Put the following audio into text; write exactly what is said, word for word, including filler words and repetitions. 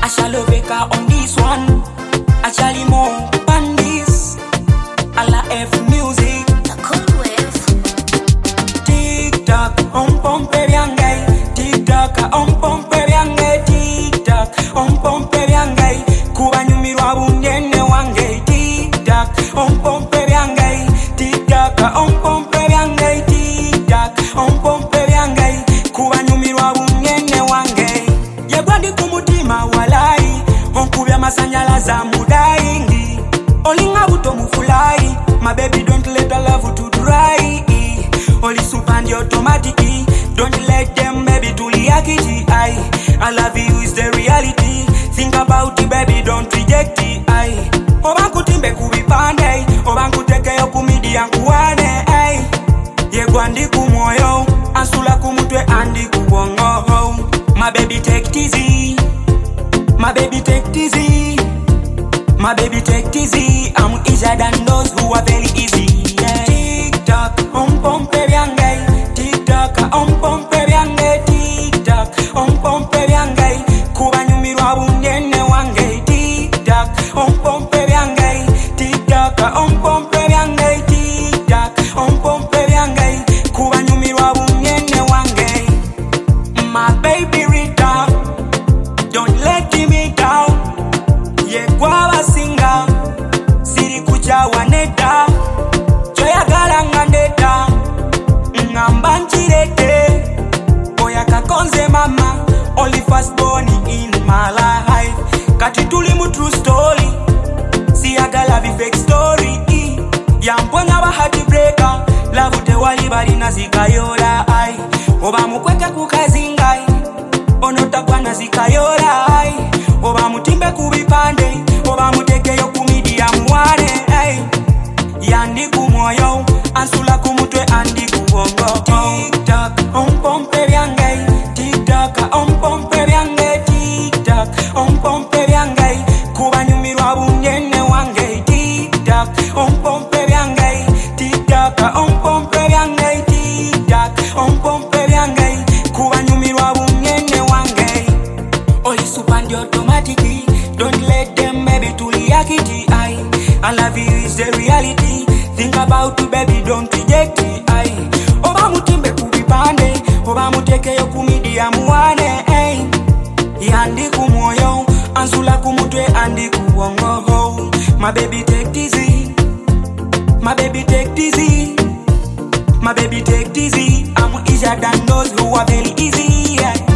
I shall love on this one. I shall more on this. Ala F music. The cold wave. Tick tock, on pompe biangay. Tick tock, on pompe biangay. Tick tock, on pompe biangay. Kuba nyumirwa bunyene wange. Tick tock, on pompe biangay. Tick tock, on pompe biangay. Tick tock, on pompe biangay. Kuba nyumirwa bunyene wange. Yegwandi kumutima walai. Onkubya masanyalaza mudaingi. Olinga buto mufulai. My baby, don't let the love to dry. Only soup and automatic. Don't let them baby to liakiti. I I love you is the reality. Think about it, baby, don't reject it. I Obanku timbe kubipande. Obanku teke yo kumidi yankuwane. Ay Yegwandi kumoyo. Ansula kumutwe andi kubongo. My baby, take it easy. My baby, take it easy. My baby, take it easy. I'm easier than those who are very easy. Yeah. Tick tock, on pompe biangay. Tick tock, on pompe biangay. Tick tock, on pompe biangay. Kuba nyumirwa bunyene wange. Tick tock, on pompe biangay. Tick tock, on pompe biangay. Tick tock, on pompe biangay. Kuba nyumirwa bunyene wange. My baby Rita, don't let me down. Yegwa singa siri kuja waneta joya galanga ndeta ngamba nchirete oya kakonze mama only first born in my life kati tuli mu true story si agala vi fake story yamponya ba heart breaker love te wali bali nazikayola ai oba mukweka kukazingai onota kwa nazikayola ai oba mutimbe kubipande oba muteke yo kumidia muwane ay yandi kumoyo ansula kumutwe andi kubongo. Tick tock on pompe biangay. Tick tock on pompe biangay. Tick tock on pompe biangay. Kuba nyumirwa bunyene wange. Tick tock on pompe biangay. Tick tock on pompe biangay. Tick tock on pompe biangay. Kuba nyumirwa bunyene wange. Only soup and automatic. Don't let them baby to liakiti. I I love you is the reality. Think about you baby, don't reject it. I Oba mutimbe kubipande. Oba muteke yo kumidi ya muwane. Ay Yandi kumoyo. Ansula kumutwe andi kuwongo. My baby take it easy. My baby take it easy. My baby take it easy. I'm easier than those who are very easy. Yeah.